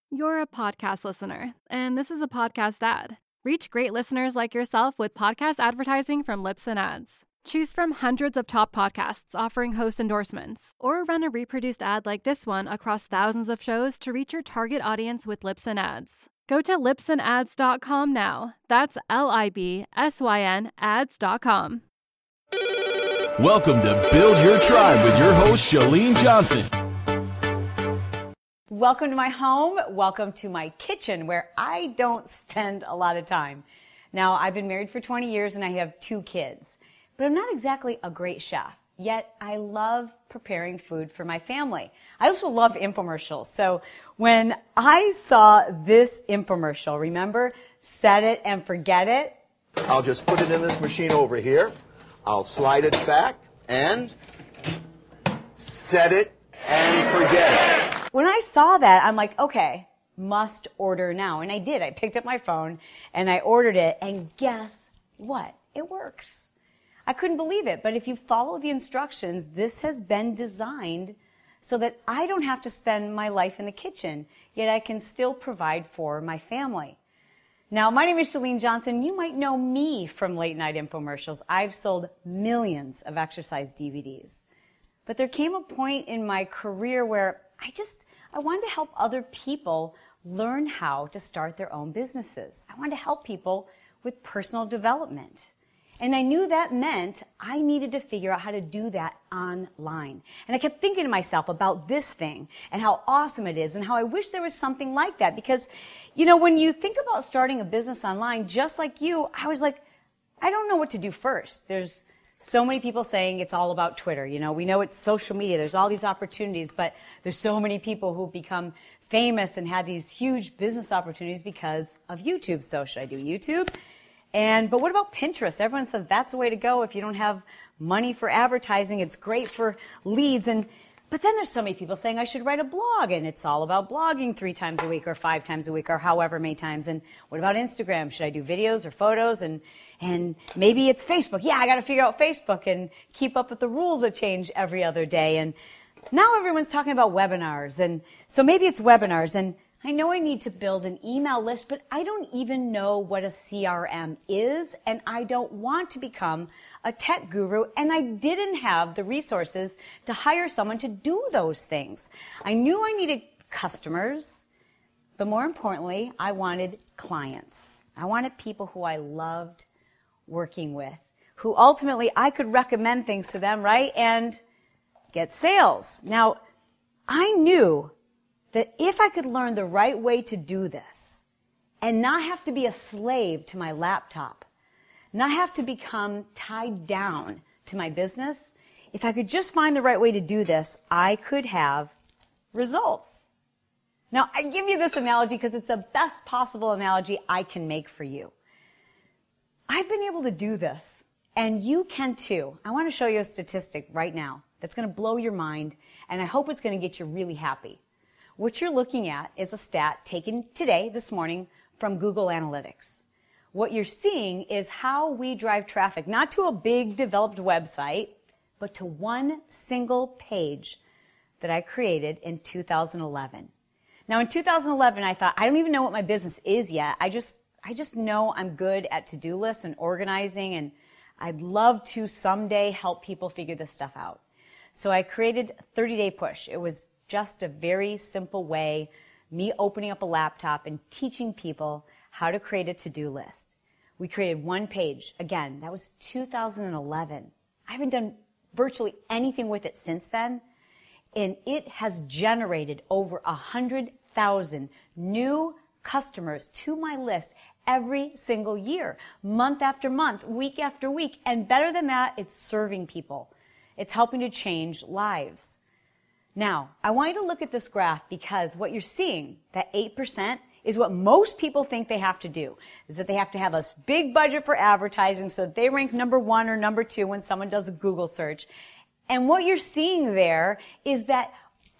You're a podcast listener, and this is a podcast ad. Reach great listeners like yourself with podcast advertising from Libsyn Ads. Choose from hundreds of top podcasts offering host endorsements, or run a reproduced ad like this one across thousands of shows to reach your target audience with Libsyn Ads. Go to libsynads.com now. That's LIBSYN ads.com. Welcome to Build Your Tribe with your host, Chalene Johnson. Welcome to my home. Welcome to my kitchen where I don't spend a lot of time. Now, I've been married for 20 years and I have 2 kids, but I'm not exactly a great chef. Yet I love preparing food for my family. I also love infomercials. So when I saw this infomercial, remember, set it and forget it? I'll just put it in this machine over here. I'll slide it back and set it and forget it. When I saw that, I'm like, okay, must order now. And I did. I picked up my phone and I ordered it. And guess what? It works. I couldn't believe it. But if you follow the instructions, this has been designed so that I don't have to spend my life in the kitchen, yet I can still provide for my family. Now, my name is Chalene Johnson. You might know me from late night infomercials. I've sold millions of exercise DVDs. But there came a point in my career where I wanted to help other people learn how to start their own businesses. I wanted to help people with personal development. And I knew that meant I needed to figure out how to do that online. And I kept thinking to myself about this thing and how awesome it is and how I wish there was something like that. Because, you know, when you think about starting a business online, just like you, I was like, I don't know what to do first. There's so many people saying it's all about Twitter. You know, we know it's social media. There's all these opportunities, but there's so many people who've become famous and had these huge business opportunities because of YouTube. So should I do YouTube? But what about Pinterest? Everyone says that's the way to go. If you don't have money for advertising, it's great for leads. But then there's so many people saying I should write a blog, and it's all about blogging 3 times a week or 5 times a week or however many times. And what about Instagram? Should I do videos or photos? And maybe it's Facebook. Yeah, I got to figure out Facebook and keep up with the rules that change every other day. And now everyone's talking about webinars. And so maybe it's webinars. And I know I need to build an email list, but I don't even know what a CRM is, and I don't want to become a tech guru, and I didn't have the resources to hire someone to do those things. I knew I needed customers, but more importantly, I wanted clients. I wanted people who I loved working with, who ultimately I could recommend things to them, right, and get sales. Now, I knew that if I could learn the right way to do this and not have to be a slave to my laptop, not have to become tied down to my business, if I could just find the right way to do this, I could have results. Now, I give you this analogy because it's the best possible analogy I can make for you. I've been able to do this, and you can too. I want to show you a statistic right now that's going to blow your mind, and I hope it's going to get you really happy. What you're looking at is a stat taken today, this morning, from Google Analytics. What you're seeing is how we drive traffic, not to a big developed website, but to one single page that I created in 2011. Now, in 2011, I thought, I don't even know what my business is yet. I just know I'm good at to-do lists and organizing, and I'd love to someday help people figure this stuff out. So I created a 30-day push. It was just a very simple way, me opening up a laptop and teaching people how to create a to-do list. We created one page. Again, that was 2011. I haven't done virtually anything with it since then, and it has generated over 100,000 new customers to my list every single year, month after month, week after week. And better than that, it's serving people. It's helping to change lives. Now, I want you to look at this graph because what you're seeing, that 8%, is what most people think they have to do, is that they have to have a big budget for advertising so that they rank number 1 or number 2 when someone does a Google search. And what you're seeing there is that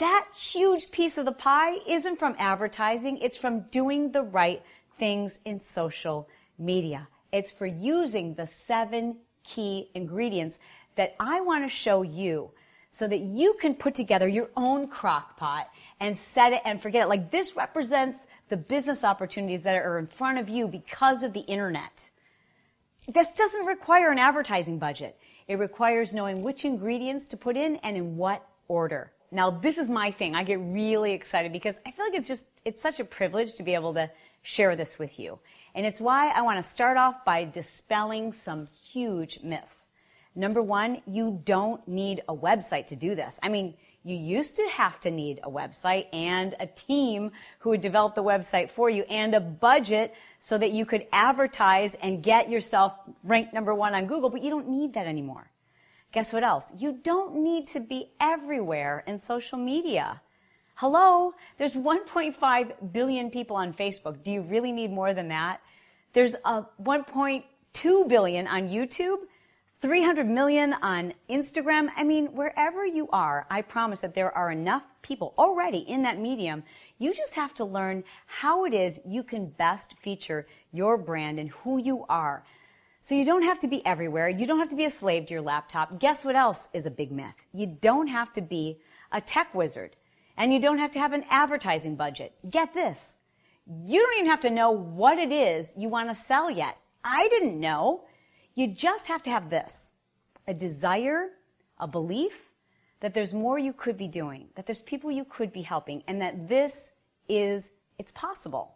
huge piece of the pie isn't from advertising, it's from doing the right things in social media. It's for using the 7 key ingredients that I want to show you so that you can put together your own crock pot and set it and forget it. Like, this represents the business opportunities that are in front of you because of the internet. This doesn't require an advertising budget. It requires knowing which ingredients to put in and in what order. Now, this is my thing. I get really excited because I feel like it's such a privilege to be able to share this with you. And it's why I want to start off by dispelling some huge myths. Number one, you don't need a website to do this. I mean, you used to have to need a website and a team who would develop the website for you and a budget so that you could advertise and get yourself ranked number one on Google, but you don't need that anymore. Guess what else? You don't need to be everywhere in social media. Hello? There's 1.5 billion people on Facebook. Do you really need more than that? There's 1.2 billion on YouTube. 300 million on Instagram. I mean, wherever you are, I promise that there are enough people already in that medium. You just have to learn how it is you can best feature your brand and who you are. So you don't have to be everywhere. You don't have to be a slave to your laptop. Guess what else is a big myth? You don't have to be a tech wizard. And you don't have to have an advertising budget. Get this. You don't even have to know what it is you want to sell yet. I didn't know. You just have to have this, a desire, a belief that there's more you could be doing, that there's people you could be helping, and that it's possible.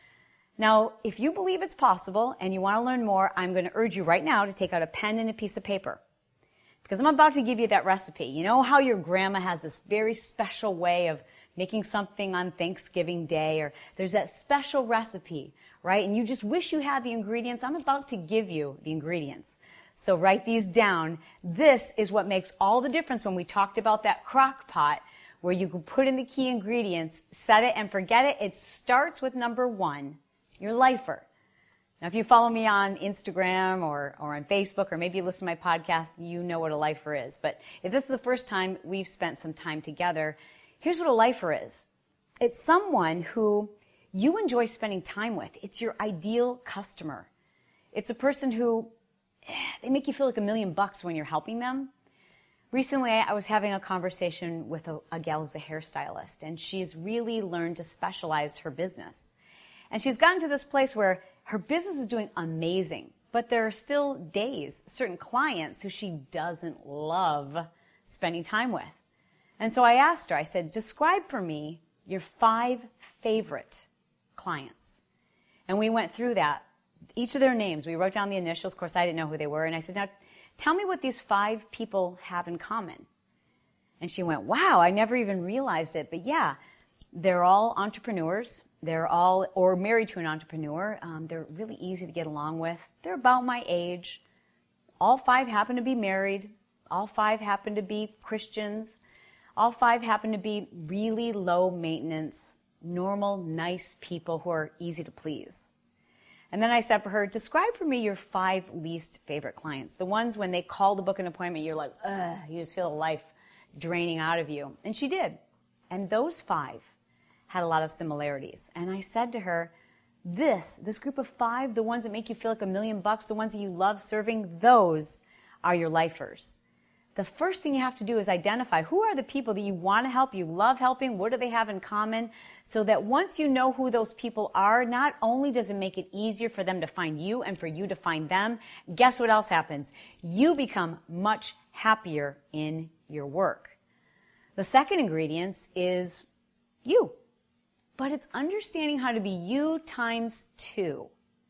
Now, if you believe it's possible and you want to learn more, I'm going to urge you right now to take out a pen and a piece of paper, because I'm about to give you that recipe. You know how your grandma has this very special way of making something on Thanksgiving Day, or there's that special recipe, right? And you just wish you had the ingredients. I'm about to give you the ingredients. So write these down. This is what makes all the difference when we talked about that crock pot where you can put in the key ingredients, set it and forget it. It starts with number one, your lifer. Now, if you follow me on Instagram or on Facebook, or maybe you listen to my podcast, you know what a lifer is. But if this is the first time we've spent some time together, here's what a lifer is. It's someone who you enjoy spending time with. It's your ideal customer. It's a person who, they make you feel like $1 million when you're helping them. Recently, I was having a conversation with a gal who's a hairstylist, and she's really learned to specialize her business. And she's gotten to this place where her business is doing amazing, but there are still days, certain clients who she doesn't love spending time with. And so I asked her, I said, describe for me your 5 favorite clients. And we went through that, each of their names. We wrote down the initials. Of course, I didn't know who they were. And I said, now, tell me what these 5 people have in common. And she went, wow, I never even realized it. But yeah, they're all entrepreneurs. They're all, or married to an entrepreneur. They're really easy to get along with. They're about my age. All 5 happen to be married. All 5 happen to be Christians. All 5 happen to be really low maintenance, normal, nice people who are easy to please. And then I said for her, describe for me your 5 least favorite clients. The ones when they call to book an appointment, you're like, ugh, you just feel life draining out of you. And she did. And those 5 had a lot of similarities. And I said to her, this group of 5, the ones that make you feel like $1 million, the ones that you love serving, those are your lifers. The first thing you have to do is identify who are the people that you want to help, you love helping, what do they have in common, so that once you know who those people are, not only does it make it easier for them to find you and for you to find them, guess what else happens? You become much happier in your work. The second ingredient is you. But it's understanding how to be you times 2.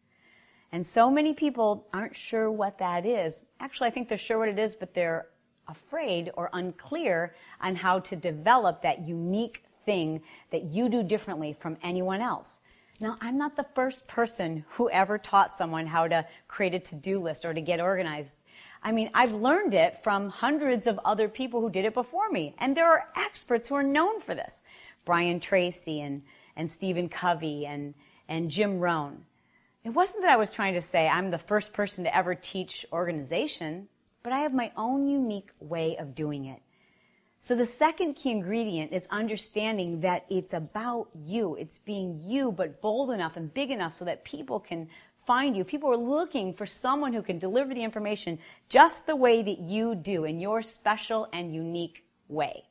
And so many people aren't sure what that is. Actually, I think they're sure what it is, but they're afraid or unclear on how to develop that unique thing that you do differently from anyone else. Now, I'm not the first person who ever taught someone how to create a to-do list or to get organized. I mean, I've learned it from hundreds of other people who did it before me. And there are experts who are known for this. Brian Tracy and Stephen Covey and Jim Rohn. It wasn't that I was trying to say I'm the first person to ever teach organization, but I have my own unique way of doing it. So the second key ingredient is understanding that it's about you. It's being you, but bold enough and big enough so that people can find you. People are looking for someone who can deliver the information just the way that you do in your special and unique way.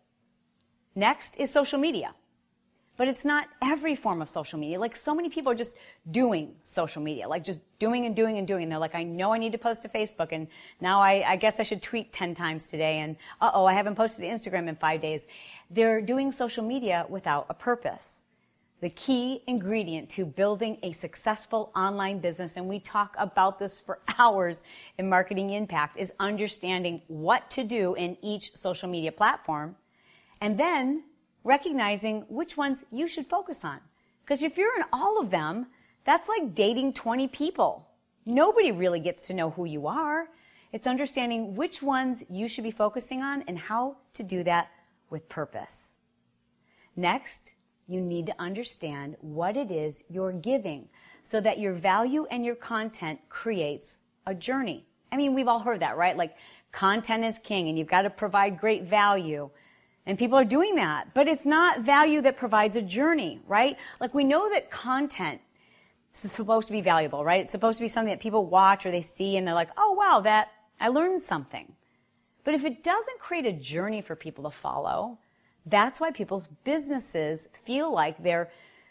Next is social media. But it's not every form of social media. Like, so many people are just doing social media, like just doing and doing and doing. And they're like, I know I need to post to Facebook, and now I guess I should tweet 10 times today, and I haven't posted to Instagram in 5 days. They're doing social media without a purpose. The key ingredient to building a successful online business, and we talk about this for hours in Marketing Impact, is understanding what to do in each social media platform, and then recognizing which ones you should focus on. Because if you're in all of them, that's like dating 20 people. Nobody really gets to know who you are. It's understanding which ones you should be focusing on and how to do that with purpose. Next, you need to understand what it is you're giving so that your value and your content creates a journey. I mean, we've all heard that, right? Like, content is king, and you've got to provide great value. And people are doing that. But it's not value that provides a journey, right? Like, we know that content is supposed to be valuable, right? It's supposed to be something that people watch or they see and they're like, oh, wow, I learned something. But if it doesn't create a journey for people to follow, that's why people's businesses feel like they're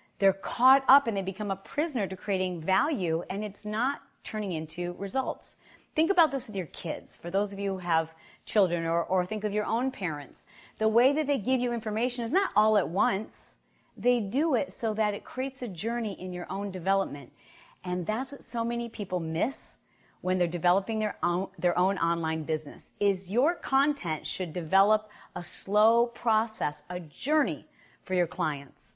caught up and they become a prisoner to creating value, and it's not turning into results. Think about this with your kids. For those of you who have children, or think of your own parents. The way that they give you information is not all at once. They do it so that it creates a journey in your own development. And that's what so many people miss when they're developing their own online business, is your content should develop a slow process, a journey for your clients.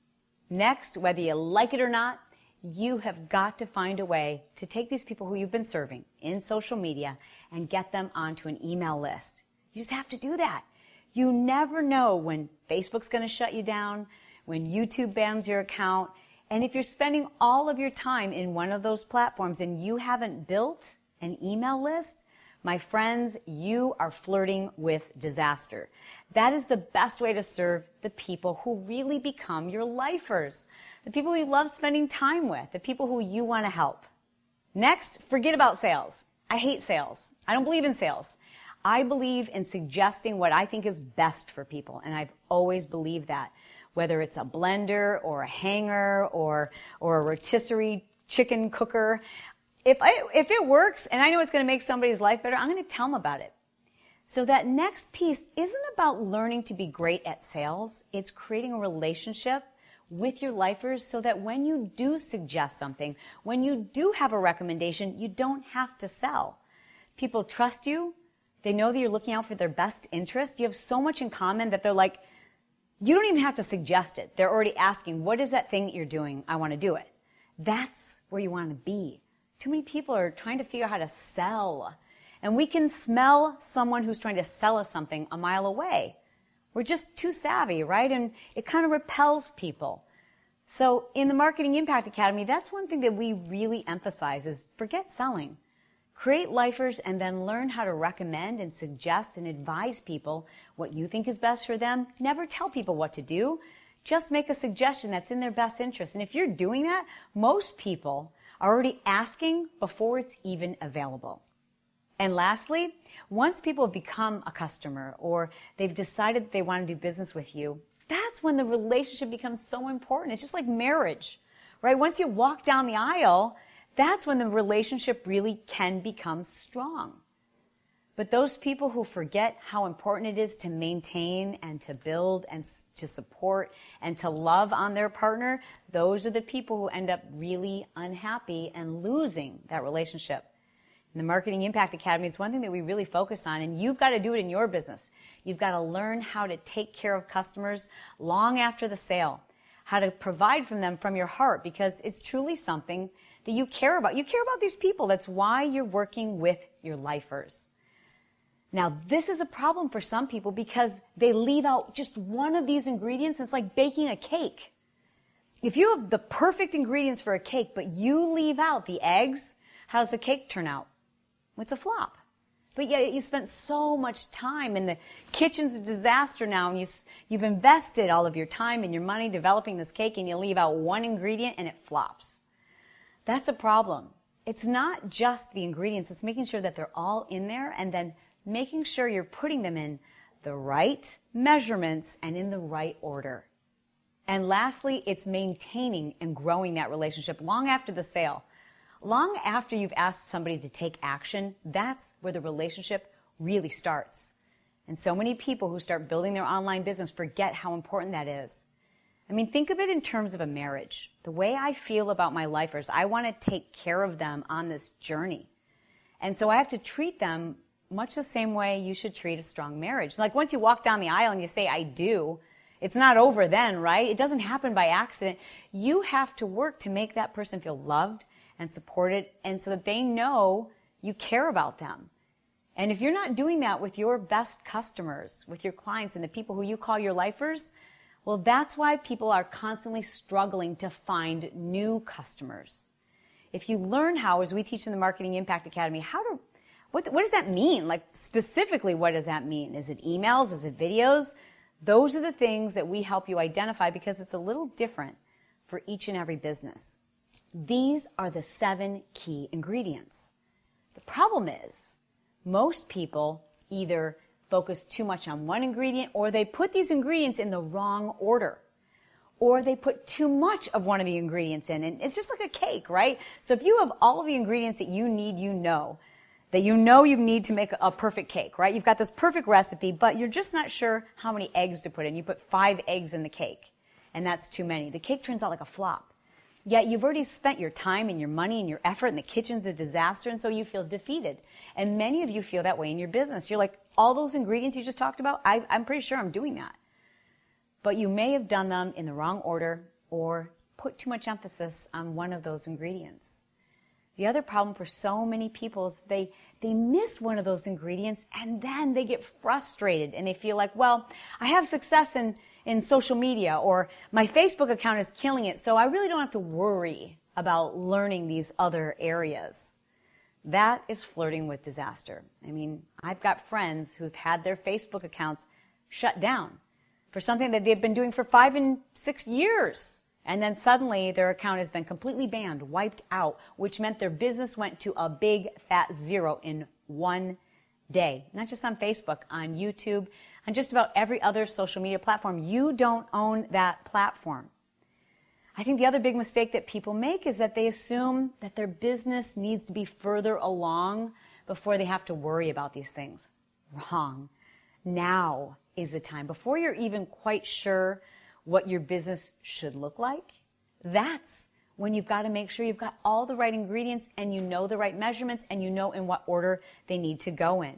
Next, whether you like it or not, you have got to find a way to take these people who you've been serving in social media and get them onto an email list. You just have to do that. You never know when Facebook's going to shut you down, when YouTube bans your account, and if you're spending all of your time in one of those platforms and you haven't built an email list, my friends, you are flirting with disaster. That is the best way to serve the people who really become your lifers, the people you love spending time with, the people who you want to help. Next, forget about sales. I hate sales. I don't believe in sales. I believe in suggesting what I think is best for people, and I've always believed that. Whether it's a blender or a hanger or a rotisserie chicken cooker, if it works and I know it's going to make somebody's life better, I'm going to tell them about it. So that next piece isn't about learning to be great at sales. It's creating a relationship with your lifers so that when you do suggest something, when you do have a recommendation, you don't have to sell. People trust you. They know that you're looking out for their best interest. You have so much in common that they're like, you don't even have to suggest it. They're already asking, what is that thing that you're doing? I want to do it. That's where you want to be. Too many people are trying to figure out how to sell. And we can smell someone who's trying to sell us something a mile away. We're just too savvy, right? And it kind of repels people. So in the Marketing Impact Academy, that's one thing that we really emphasize is forget selling. Create lifers and then learn how to recommend and suggest and advise people what you think is best for them. Never tell people what to do. Just make a suggestion that's in their best interest. And if you're doing that, most people are already asking before it's even available. And lastly, once people have become a customer or they've decided that they want to do business with you, that's when the relationship becomes so important. It's just like marriage, right? Once you walk down the aisle, that's when the relationship really can become strong. But those people who forget how important it is to maintain and to build and to support and to love on their partner, those are the people who end up really unhappy and losing that relationship. In the Marketing Impact Academy, it's one thing that we really focus on, and you've got to do it in your business. You've got to learn how to take care of customers long after the sale, how to provide from them from your heart, because it's truly something that you care about. You care about these people. That's why you're working with your lifers. Now, this is a problem for some people because they leave out just one of these ingredients. It's like baking a cake. If you have the perfect ingredients for a cake, but you leave out the eggs, how does the cake turn out? It's a flop. But yet you spent so much time, and the kitchen's a disaster now, and you've invested all of your time and your money developing this cake, and you leave out one ingredient and it flops. That's a problem. It's not just the ingredients. It's making sure that they're all in there and then making sure you're putting them in the right measurements and in the right order. And lastly, it's maintaining and growing that relationship long after the sale. Long after you've asked somebody to take action, that's where the relationship really starts. And so many people who start building their online business forget how important that is. I mean, think of it in terms of a marriage. The way I feel about my lifers, I want to take care of them on this journey. And so I have to treat them much the same way you should treat a strong marriage. Like once you walk down the aisle and you say, I do, it's not over then, right? It doesn't happen by accident. You have to work to make that person feel loved and supported, and so that they know you care about them. And if you're not doing that with your best customers, with your clients and the people who you call your lifers, well, that's why people are constantly struggling to find new customers. If you learn how, as we teach in the Marketing Impact Academy, what does that mean? Like specifically, what does that mean? Is it emails? Is it videos? Those are the things that we help you identify because it's a little different for each and every business. These are the 7 key ingredients. The problem is, most people either focus too much on one ingredient or they put these ingredients in the wrong order. Or they put too much of one of the ingredients in. And it's just like a cake, right? So if you have all of the ingredients that you need, you know you need to make a perfect cake, right? You've got this perfect recipe, but you're just not sure how many eggs to put in. You put 5 eggs in the cake, and that's too many. The cake turns out like a flop. Yet you've already spent your time and your money and your effort, and the kitchen's a disaster, and so you feel defeated. And many of you feel that way in your business. You're like, all those ingredients you just talked about, I'm pretty sure I'm doing that. But you may have done them in the wrong order or put too much emphasis on one of those ingredients. The other problem for so many people is they miss one of those ingredients, and then they get frustrated, and they feel like, well, I have success in social media, or my Facebook account is killing it, so I really don't have to worry about learning these other areas. That is flirting with disaster. I mean, I've got friends who've had their Facebook accounts shut down for something that they've been doing for 5 and 6 years. And then suddenly their account has been completely banned, wiped out, which meant their business went to a big fat zero in one day. Not just on Facebook, on YouTube, on just about every other social media platform. You don't own that platform. I think the other big mistake that people make is that they assume that their business needs to be further along before they have to worry about these things. Wrong. Now is the time. Before you're even quite sure what your business should look like, that's when you've got to make sure you've got all the right ingredients and you know the right measurements and you know in what order they need to go in.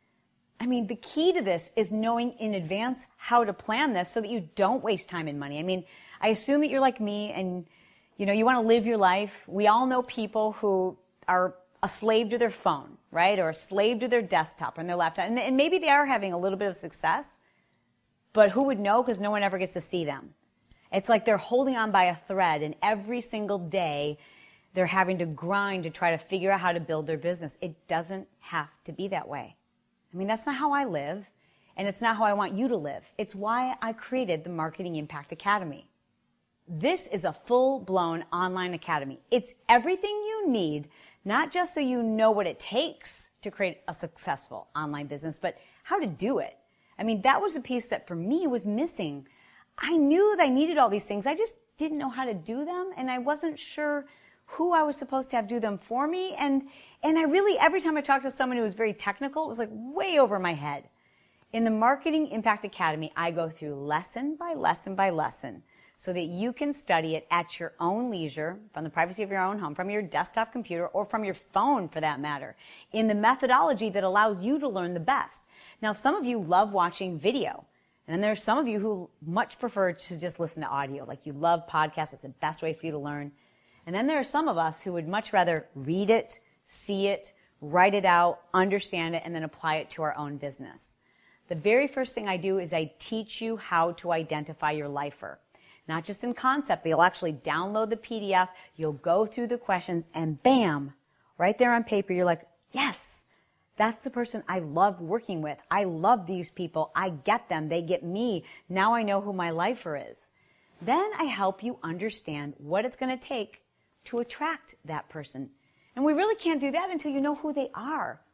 I mean, the key to this is knowing in advance how to plan this so that you don't waste time and money. I mean, I assume that you're like me and, you want to live your life. We all know people who are a slave to their phone, right? Or a slave to their desktop or their laptop. And maybe they are having a little bit of success, but who would know? Because no one ever gets to see them. It's like they're holding on by a thread, and every single day they're having to grind to try to figure out how to build their business. It doesn't have to be that way. I mean, that's not how I live, and it's not how I want you to live. It's why I created the Marketing Impact Academy. This is a full-blown online academy. It's everything you need, not just so you know what it takes to create a successful online business, but how to do it. I mean, that was a piece that for me was missing. I knew that I needed all these things. I just didn't know how to do them, and I wasn't sure who I was supposed to have do them for me. And I really, every time I talked to someone who was very technical, it was like way over my head. In the Marketing Impact Academy, I go through lesson by lesson by lesson so that you can study it at your own leisure, from the privacy of your own home, from your desktop computer, or from your phone for that matter, in the methodology that allows you to learn the best. Now, some of you love watching video, and then there's some of you who much prefer to just listen to audio. Like you love podcasts, it's the best way for you to learn. And then there are some of us who would much rather read it, see it, write it out, understand it, and then apply it to our own business. The very first thing I do is I teach you how to identify your lifer. Not just in concept, but you'll actually download the PDF, you'll go through the questions, and bam, right there on paper, you're like, yes, that's the person I love working with. I love these people. I get them. They get me. Now I know who my lifer is. Then I help you understand what it's going to take to attract that person. And we really can't do that until you know who they are.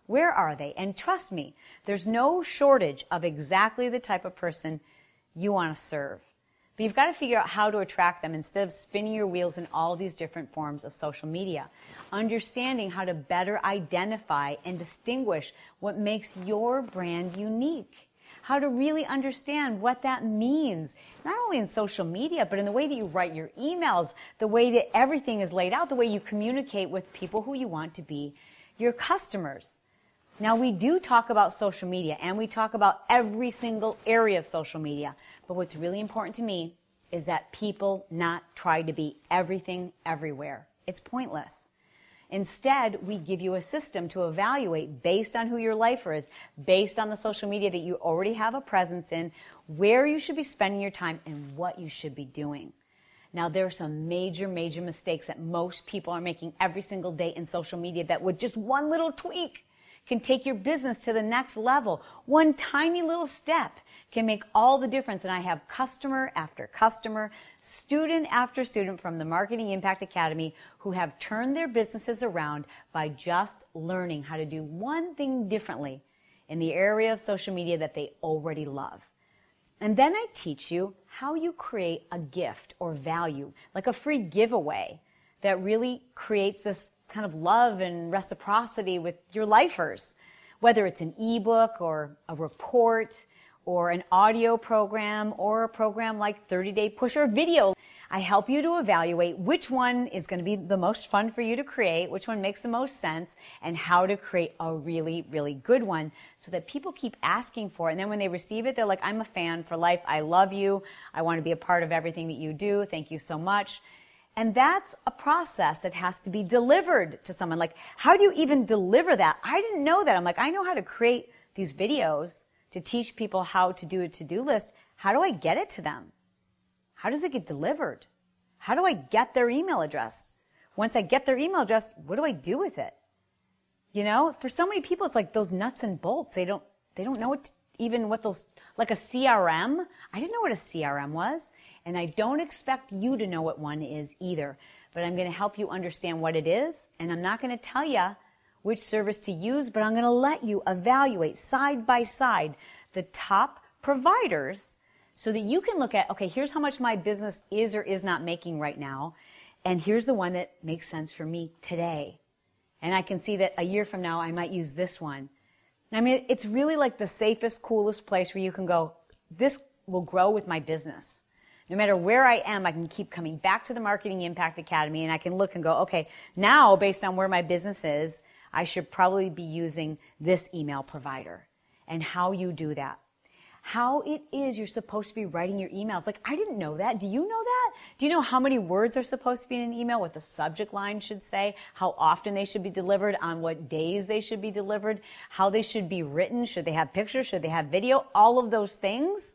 Where are they? And trust me, there's no shortage of exactly the type of person you want to serve. But you've got to figure out how to attract them instead of spinning your wheels in all these different forms of social media. Understanding how to better identify and distinguish what makes your brand unique. How to really understand what that means, not only in social media, but in the way that you write your emails, the way that everything is laid out, the way you communicate with people who you want to be your customers. Now, we do talk about social media, and we talk about every single area of social media. But what's really important to me is that people not try to be everything everywhere. It's pointless. Instead, we give you a system to evaluate based on who your lifer is, based on the social media that you already have a presence in, where you should be spending your time, and what you should be doing. Now, there are some major, major mistakes that most people are making every single day in social media that with just one little tweak can take your business to the next level. One tiny little step can make all the difference. And I have customer after customer, student after student from the Marketing Impact Academy who have turned their businesses around by just learning how to do one thing differently in the area of social media that they already love. And then I teach you how you create a gift or value, like a free giveaway that really creates this kind of love and reciprocity with your lifers, whether it's an ebook or a report or an audio program or a program like 30-Day Push or video. I help you to evaluate which one is going to be the most fun for you to create, which one makes the most sense, and how to create a really, really good one so that people keep asking for it. And then when they receive it, they're like, I'm a fan for life. I love you. I want to be a part of everything that you do. Thank you so much. And that's a process that has to be delivered to someone. Like, how do you even deliver that? I didn't know that. I'm like, I know how to create these videos to teach people how to do a to-do list. How do I get it to them? How does it get delivered? How do I get their email address? Once I get their email address, what do I do with it? You know, for so many people, it's like those nuts and bolts. They don't know what those, like a CRM. I didn't know what a CRM was. And I don't expect you to know what one is either. But I'm going to help you understand what it is. And I'm not going to tell you which service to use, but I'm going to let you evaluate side by side the top providers so that you can look at, okay, here's how much my business is or is not making right now. And here's the one that makes sense for me today. And I can see that a year from now, I might use this one. I mean, it's really like the safest, coolest place where you can go, this will grow with my business. No matter where I am, I can keep coming back to the Marketing Impact Academy and I can look and go, okay, now based on where my business is, I should probably be using this email provider. And how you do that. How it is you're supposed to be writing your emails. Like, I didn't know that. Do you know that? Do you know how many words are supposed to be in an email, what the subject line should say, how often they should be delivered, on what days they should be delivered, how they should be written, should they have pictures, should they have video, all of those things?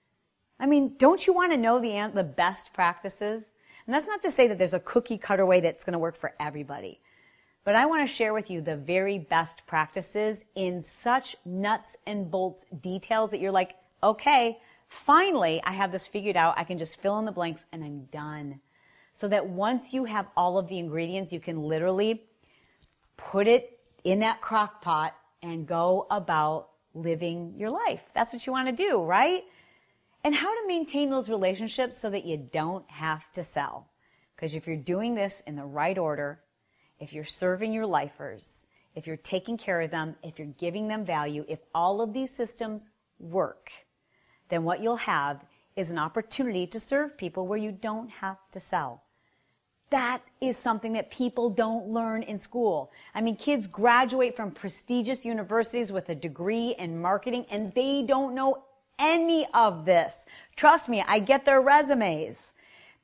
I mean, don't you want to know the best practices? And that's not to say that there's a cookie cutter way that's going to work for everybody. But I want to share with you the very best practices in such nuts and bolts details that you're like, okay, finally, I have this figured out. I can just fill in the blanks and I'm done. So that once you have all of the ingredients, you can literally put it in that crock pot and go about living your life. That's what you want to do, right? And how to maintain those relationships so that you don't have to sell. Because if you're doing this in the right order, if you're serving your lifers, if you're taking care of them, if you're giving them value, if all of these systems work, then what you'll have is an opportunity to serve people where you don't have to sell. That is something that people don't learn in school. I mean, kids graduate from prestigious universities with a degree in marketing and they don't know any of this. Trust me, I get their resumes.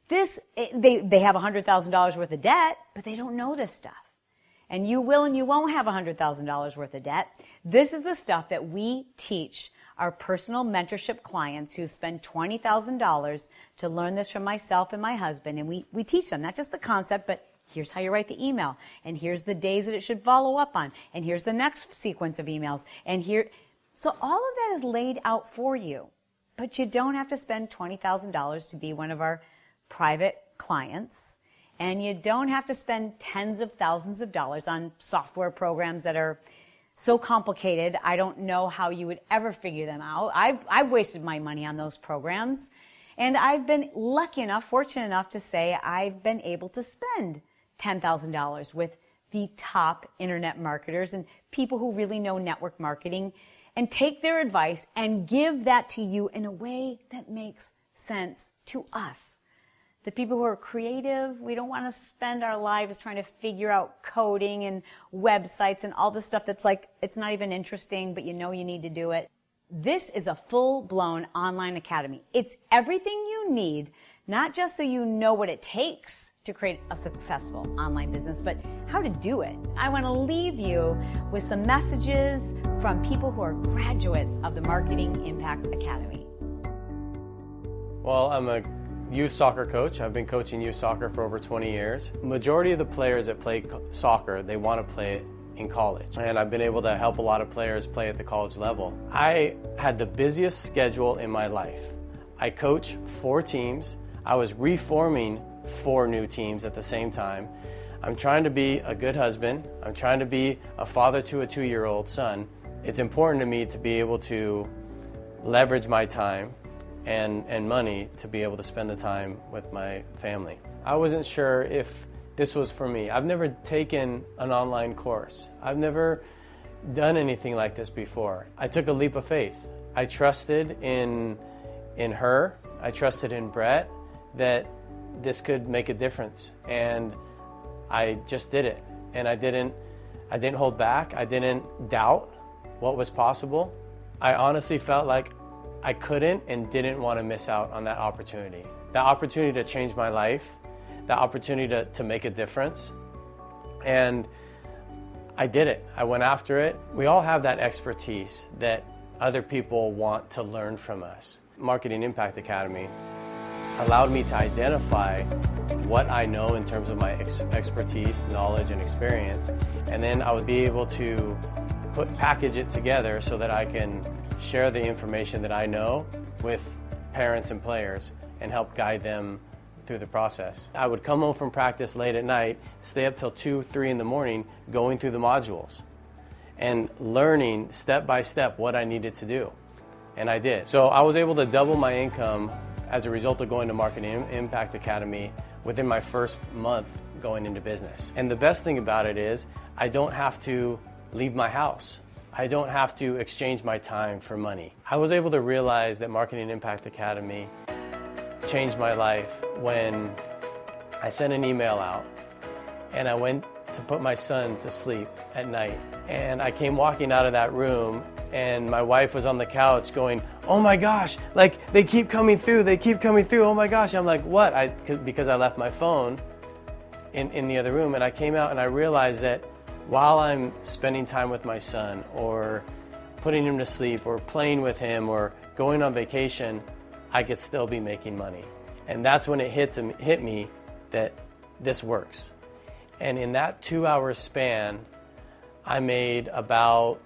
They have $100,000 worth of debt, but they don't know this stuff. And you will and you won't have $100,000 worth of debt. This is the stuff that we teach our personal mentorship clients who spend $20,000 to learn this from myself and my husband. And we teach them not just the concept, but here's how you write the email. And here's the days that it should follow up on. And here's the next sequence of emails. And here, so all of that is laid out for you. But you don't have to spend $20,000 to be one of our private clients. And you don't have to spend tens of thousands of dollars on software programs that are so complicated. I don't know how you would ever figure them out. I've wasted my money on those programs. And I've been lucky enough, fortunate enough to say I've been able to spend $10,000 with the top internet marketers and people who really know network marketing and take their advice and give that to you in a way that makes sense to us. The people who are creative, we don't want to spend our lives trying to figure out coding and websites and all this stuff that's like, it's not even interesting, but you know you need to do it. This is a full-blown online academy. It's everything you need, not just so you know what it takes to create a successful online business, but how to do it. I want to leave you with some messages from people who are graduates of the Marketing Impact Academy. Well, I'm a youth soccer coach. I've been coaching youth soccer for over 20 years. Majority of the players that play soccer, they want to play it in college. And I've been able to help a lot of players play at the college level. I had the busiest schedule in my life. I coach 4 teams. I was reforming 4 new teams at the same time. I'm trying to be a good husband. I'm trying to be a father to a 2-year-old son. It's important to me to be able to leverage my time and money to be able to spend the time with my family. I wasn't sure if this was for me. I've never taken an online course. I've never done anything like this before. I took a leap of faith. I trusted in her. I trusted in Brett that this could make a difference. And I just did it. And I didn't hold back. I didn't doubt what was possible. I honestly felt like I couldn't and didn't want to miss out on that opportunity. That opportunity to change my life, the opportunity to make a difference. And I did it. I went after it. We all have that expertise that other people want to learn from us. Marketing Impact Academy allowed me to identify what I know in terms of my expertise, knowledge, and experience. And then I would be able to package it together so that I can share the information that I know with parents and players and help guide them through the process. I would come home from practice late at night, stay up till 2, 3 in the morning going through the modules and learning step by step what I needed to do. And I did. So I was able to double my income as a result of going to Marketing Impact Academy within my first month going into business. And the best thing about it is I don't have to leave my house. I don't have to exchange my time for money. I was able to realize that Marketing Impact Academy changed my life when I sent an email out and I went to put my son to sleep at night. And I came walking out of that room and my wife was on the couch going, "Oh my gosh, like they keep coming through, oh my gosh." I'm like, "What?" Because I left my phone in the other room, and I came out and I realized that while I'm spending time with my son or putting him to sleep or playing with him or going on vacation, I could still be making money. And that's when it hit me that this works. And in that 2-hour span, I made about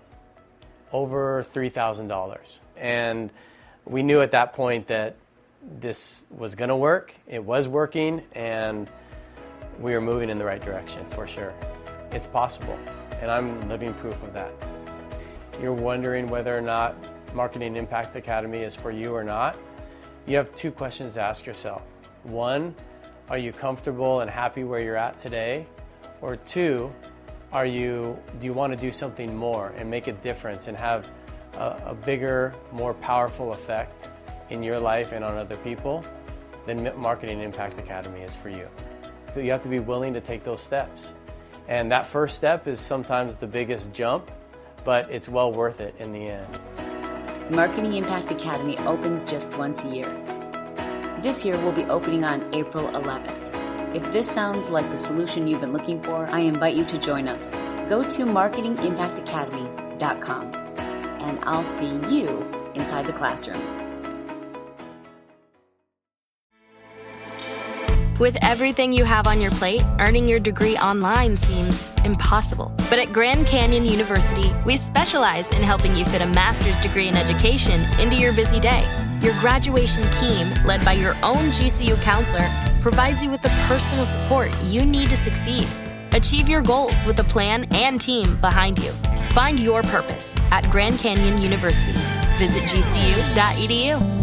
over $3,000. And we knew at that point that this was gonna work. It was working, and we were moving in the right direction for sure. It's possible, and I'm living proof of that. You're wondering whether or not Marketing Impact Academy is for you or not? You have 2 questions to ask yourself. 1, are you comfortable and happy where you're at today? Or 2, do you want to do something more and make a difference and have a bigger, more powerful effect in your life and on other people? Then Marketing Impact Academy is for you. You have to be willing to take those steps. And that first step is sometimes the biggest jump, but it's well worth it in the end. Marketing Impact Academy opens just once a year. This year we'll be opening on April 11th. If this sounds like the solution you've been looking for, I invite you to join us. Go to marketingimpactacademy.com and I'll see you inside the classroom. With everything you have on your plate, earning your degree online seems impossible. But at Grand Canyon University, we specialize in helping you fit a master's degree in education into your busy day. Your graduation team, led by your own GCU counselor, provides you with the personal support you need to succeed. Achieve your goals with a plan and team behind you. Find your purpose at Grand Canyon University. Visit gcu.edu.